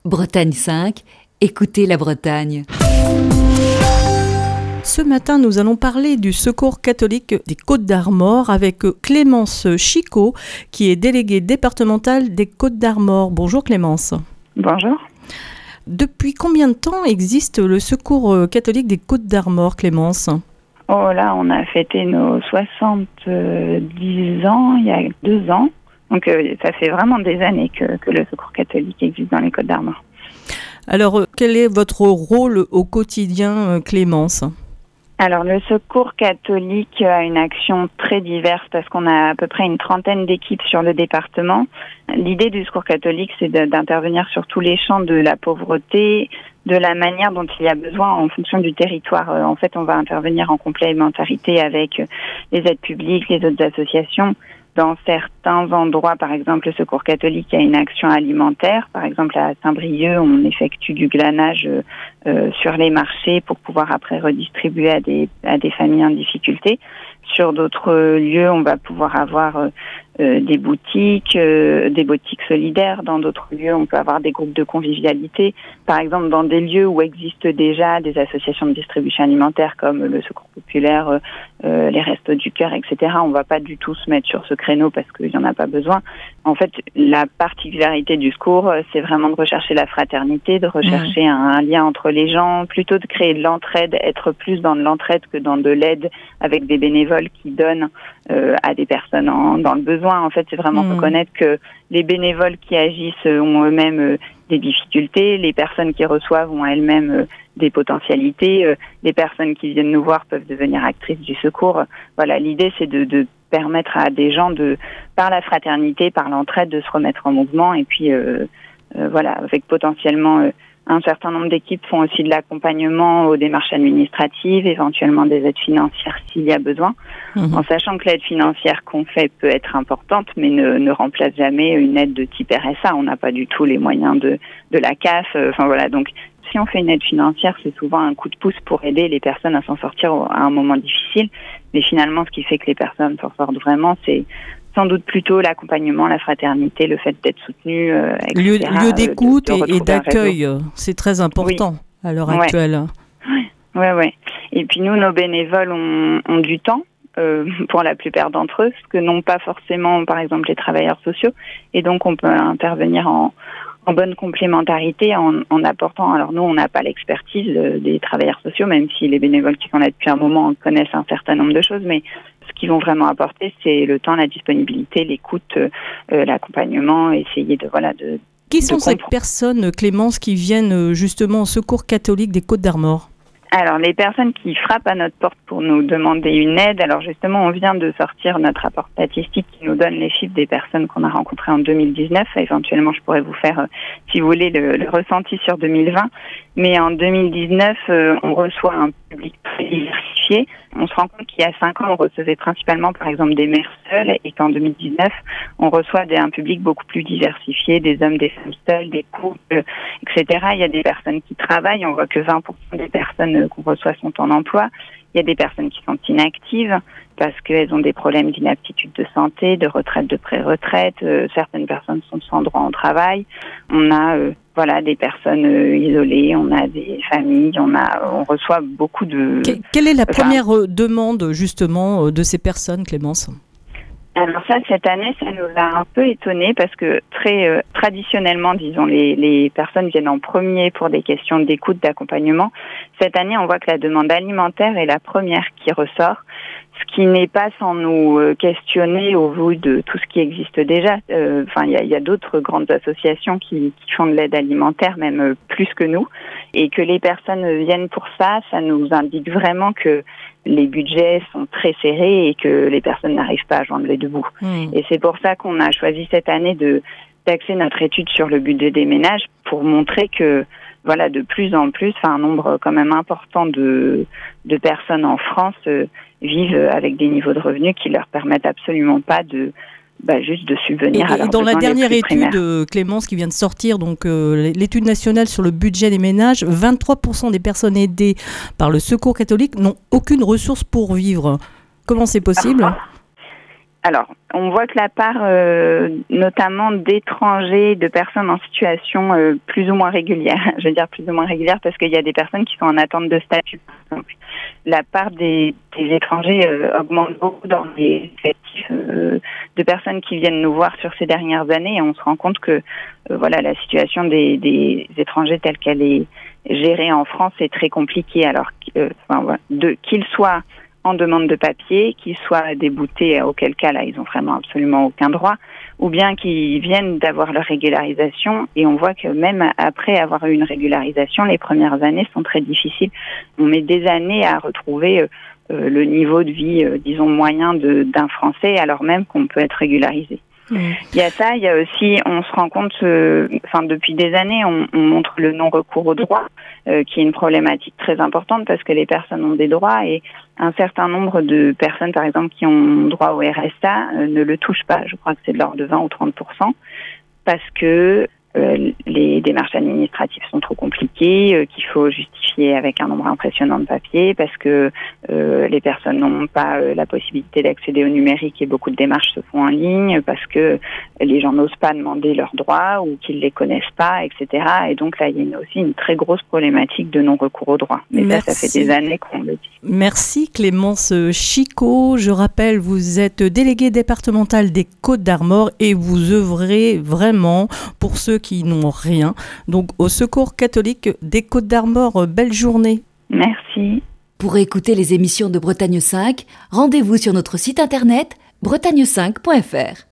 Bretagne 5, écoutez la Bretagne. Ce matin, nous allons parler du Secours catholique des Côtes-d'Armor avec Clémence Chicot, qui est déléguée départementale des Côtes-d'Armor. Bonjour Clémence. Bonjour. Depuis combien de temps existe le Secours catholique des Côtes-d'Armor, Clémence ? Oh là, on a fêté nos 70 ans il y a 2 ans. Donc ça fait vraiment des années que le Secours catholique existe dans les Côtes-d'Armor. Alors, quel est votre rôle au quotidien, Clémence ? Alors, le Secours catholique a une action très diverse parce qu'on a à peu près une trentaine d'équipes sur le département. L'idée du Secours catholique, c'est d'intervenir sur tous les champs de la pauvreté, de la manière dont il y a besoin en fonction du territoire. En fait, on va intervenir en complémentarité avec les aides publiques, les autres associations. Dans certains endroits, par exemple, le Secours catholique a une action alimentaire. Par exemple, à Saint-Brieuc, on effectue du glanage sur les marchés pour pouvoir après redistribuer à des familles en difficulté. Sur d'autres lieux, on va pouvoir avoir des boutiques solidaires. Dans d'autres lieux, on peut avoir des groupes de convivialité. Par exemple, dans des lieux où existent déjà des associations de distribution alimentaire comme le Secours populaire, les Restos du Cœur, etc., on ne va pas du tout se mettre sur ce créneau parce qu'il n'y en a pas besoin. En fait, la particularité du secours, c'est vraiment de rechercher la fraternité, de rechercher un lien entre les gens, plutôt de créer de l'entraide, être plus dans de l'entraide que dans de l'aide avec des bénévoles qui donnent à des personnes dans le besoin. En fait, c'est vraiment reconnaître que les bénévoles qui agissent ont eux-mêmes des difficultés, les personnes qui reçoivent ont elles-mêmes des potentialités, les personnes qui viennent nous voir peuvent devenir actrices du secours. Voilà, l'idée c'est de permettre à des gens par la fraternité, par l'entraide, de se remettre en mouvement et puis voilà, avec potentiellement un certain nombre d'équipes font aussi de l'accompagnement aux démarches administratives, éventuellement des aides financières s'il y a besoin, en sachant que l'aide financière qu'on fait peut être importante, mais ne remplace jamais une aide de type RSA. On n'a pas du tout les moyens de la CAF. Enfin voilà, donc si on fait une aide financière, c'est souvent un coup de pouce pour aider les personnes à s'en sortir à un moment difficile. Mais finalement, ce qui fait que les personnes s'en sortent vraiment, c'est sans doute plutôt l'accompagnement, la fraternité, le fait d'être soutenu, etc. Lieu d'écoute et d'accueil, c'est très important à l'heure actuelle. Oui. Et puis nous, nos bénévoles ont du temps pour la plupart d'entre eux, ce que n'ont pas forcément, par exemple, les travailleurs sociaux. Et donc, on peut intervenir en bonne complémentarité en apportant. Alors nous, on n'a pas l'expertise des travailleurs sociaux, même si les bénévoles qui sont là depuis un moment connaissent un certain nombre de choses, mais ce qu'ils vont vraiment apporter, c'est le temps, la disponibilité, l'écoute, l'accompagnement, essayer de Qui sont ces personnes, Clémence, qui viennent justement au Secours catholique des Côtes-d'Armor ? Alors, les personnes qui frappent à notre porte pour nous demander une aide, alors justement, on vient de sortir notre rapport statistique qui nous donne les chiffres des personnes qu'on a rencontrées en 2019. Éventuellement, je pourrais vous faire, si vous voulez, le ressenti sur 2020. Mais en 2019, on reçoit un public très diversifié. On se rend compte qu'il y a 5 ans, on recevait principalement, par exemple, des mères seules et qu'en 2019, on reçoit un public beaucoup plus diversifié, des hommes, des femmes seules, des couples, etc. Il y a des personnes qui travaillent. On voit que 20% des personnes qu'on reçoit sont en emploi. Il y a des personnes qui sont inactives parce qu'elles ont des problèmes d'inaptitude de santé, de retraite, de pré-retraite. Certaines personnes sont sans droit au travail. On a des personnes isolées, on a des familles, on reçoit beaucoup de... Quelle est la première demande justement de ces personnes, Clémence ? Alors ça, cette année, ça nous a un peu étonnés parce que très traditionnellement, disons, les personnes viennent en premier pour des questions d'écoute, d'accompagnement. Cette année, on voit que la demande alimentaire est la première qui ressort, ce qui n'est pas sans nous questionner au vu de tout ce qui existe déjà. Il y a d'autres grandes associations qui font de l'aide alimentaire, même plus que nous, et que les personnes viennent pour ça, ça nous indique vraiment que les budgets sont très serrés et que les personnes n'arrivent pas à joindre les deux bouts. Et c'est pour ça qu'on a choisi cette année d'axer notre étude sur le budget des ménages pour montrer que de plus en plus, un nombre quand même important de personnes en France vivent avec des niveaux de revenus qui leur permettent absolument pas juste de subvenir à leurs besoins. Dans la dernière étude, primaires. Clémence, qui vient de sortir, donc l'étude nationale sur le budget des ménages, 23% des personnes aidées par le Secours catholique n'ont aucune ressource pour vivre. Comment c'est possible ? Alors, on voit que la part notamment d'étrangers, de personnes en situation plus ou moins régulière, je veux dire plus ou moins régulière parce qu'il y a des personnes qui sont en attente de statut, par exemple. La part des étrangers augmente beaucoup dans les effectifs de personnes qui viennent nous voir sur ces dernières années et on se rend compte que voilà, la situation des étrangers telle qu'elle est gérée en France est très compliquée. Alors qu'ils soient en demande de papier, qu'ils soient déboutés, auquel cas là ils ont vraiment absolument aucun droit, ou bien qu'ils viennent d'avoir leur régularisation, et on voit que même après avoir eu une régularisation, les premières années sont très difficiles. On met des années à retrouver le niveau de vie, disons, moyen d'un Français, alors même qu'on peut être régularisé. Il y a ça, il y a aussi, on se rend compte, depuis des années, on montre le non-recours au droit, qui est une problématique très importante parce que les personnes ont des droits et un certain nombre de personnes, par exemple, qui ont droit au RSA, ne le touchent pas. Je crois que c'est de l'ordre de 20 ou 30%, parce que les démarches administratives sont trop compliquées, qu'il faut justifier avec un nombre impressionnant de papiers, parce que les personnes n'ont pas la possibilité d'accéder au numérique et beaucoup de démarches se font en ligne, parce que les gens n'osent pas demander leurs droits ou qu'ils les connaissent pas, etc. Et donc là, il y a aussi une très grosse problématique de non-recours au droit. Mais ça fait des années qu'on le dit. Merci Clémence Chicot. Je rappelle, vous êtes déléguée départementale des Côtes-d'Armor et vous œuvrez vraiment pour ceux qui n'ont rien. Donc au Secours catholique des Côtes-d'Armor, belle journée. Merci. Pour écouter les émissions de Bretagne 5, rendez-vous sur notre site internet bretagne5.fr.